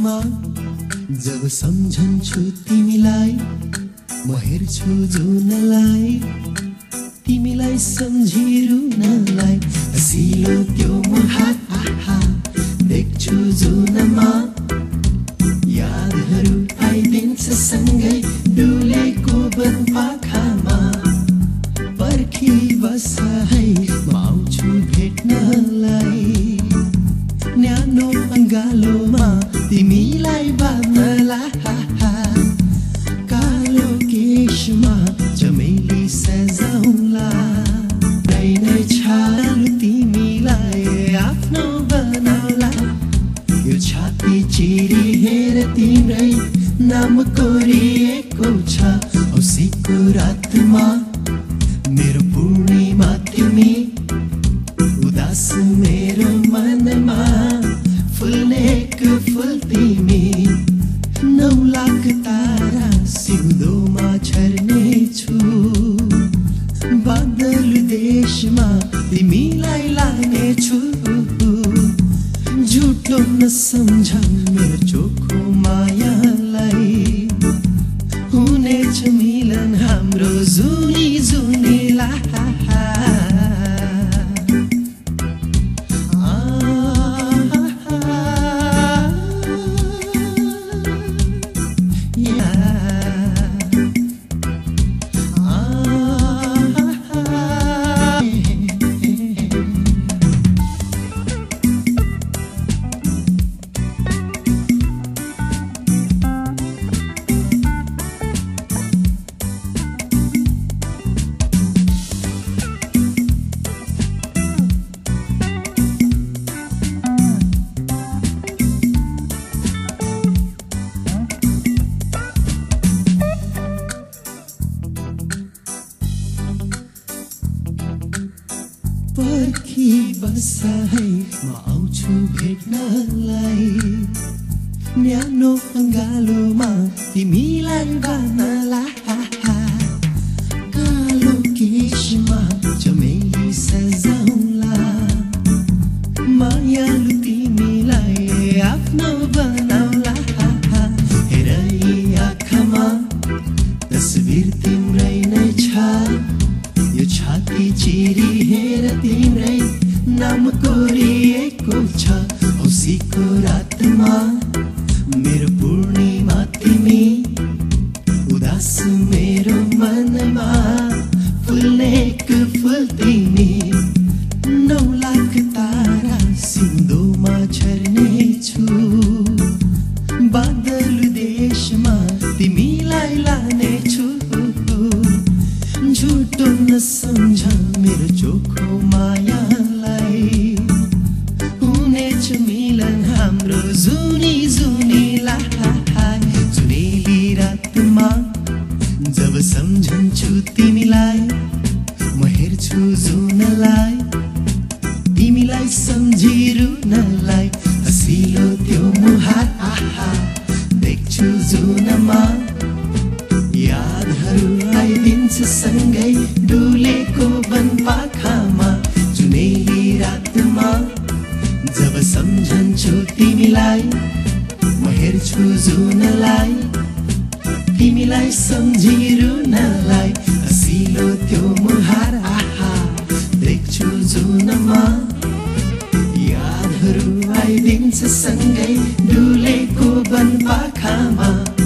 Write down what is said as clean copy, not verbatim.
रातमा जब सम्झन्छु तिमीलाई म हेर्छु जुनलाई तिमीलाई सम्झी रुनलाई हसिलो त्यो मुहार देख्छु जुनमा यादहरू आइदिन्छ सँगै डुलेको वनपाखामा पर्खी बस है म आउँछु भेट्नलाई न्यानो अङ्गालोमा तिमीलाई बाँध्नलाई कालो केशमा चमेली सजाउँला नै छाल तिमीलाई आफ्नो बनाउला यो छाती चिरी हेर तिम्रै नाम कोरिएको छ औँसीको रातमा मेरो पूर्णिमा तिमी उदास मेरो मनमा फुल्नेक फुल तिमी 9 लाख तारा सिउँदोमा छर्नेछु बादल देशमा तिमीलाई लानेछु झुटो नसम्झ मेरो चोखो मायालाई हुनेछ मिलन हाम्रो जुनी जुनीलाई पर्खी बस है म आउँछु भेट्नलाई न्यानो अङ्गालोमा तिमीलाई बाँध्नलाई कालो केशमा चमेली सजाउँला मायालु तिमीलाई आफ्नो बनाउला हेर यी आँखामा तस्बिर तिम्रै नै छ यो छाती चिरी हेर तिम्रै नाम कोरिएको छ औँसीको रातमा मेरो पूर्णिमा तिमी उदास मेरो मनमा फुल्नेक फुल तिमी 9 लाख तारा सिउँदोमा छर्नेछु बादल देशमा तिमीलाई लानेछु झुटो नसम्झ मेरो चोखो मायालाई हुनेछ मिलन हाम्रो जुनी जुनीलाई जुनेली रातमा जब सम्झन्छु तिमीलाई म हेर्छु जुनलाई तिमीलाई सम्झी रुनलाई हसिलो त्यो मुहार देख्छु जुनमा यादहरू आइदिन्छ सँगै डुलेको वनपाखामा जुनेली रातमा जब सम्झन्छु तिमीलाई म हेर्छु जुनलाई तिमीलाई सम्झी रुनलाई हसिलो त्यो मुहार देख्छु जुनमा यादहरू आइदिन्छ सँगै डुलेको वनपाखामा